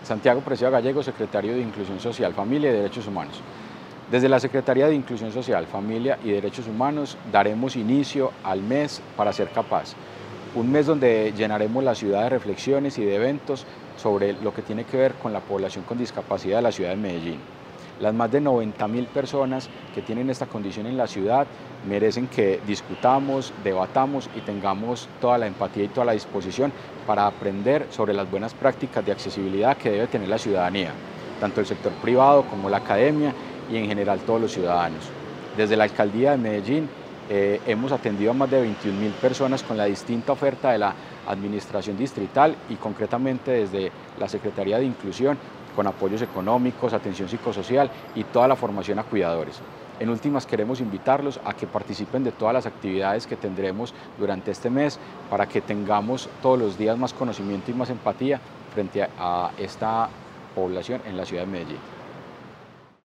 Santiago Preciado Gallego, secretario de Inclusión Social, Familia y Derechos Humanos. Desde la Secretaría de Inclusión Social, Familia y Derechos Humanos daremos inicio al mes para ser capaz. Un mes donde llenaremos la ciudad de reflexiones y de eventos sobre lo que tiene que ver con la población con discapacidad de la ciudad de Medellín. Las más de 90.000 personas que tienen esta condición en la ciudad merecen que discutamos, debatamos y tengamos toda la empatía y toda la disposición para aprender sobre las buenas prácticas de accesibilidad que debe tener la ciudadanía, tanto el sector privado como la academia y en general todos los ciudadanos. Desde la Alcaldía de Medellín hemos atendido a más de 21.000 personas con la distinta oferta de la Administración Distrital y concretamente desde la Secretaría de Inclusión con apoyos económicos, atención psicosocial y toda la formación a cuidadores. En últimas, queremos invitarlos a que participen de todas las actividades que tendremos durante este mes para que tengamos todos los días más conocimiento y más empatía frente a esta población en la ciudad de Medellín.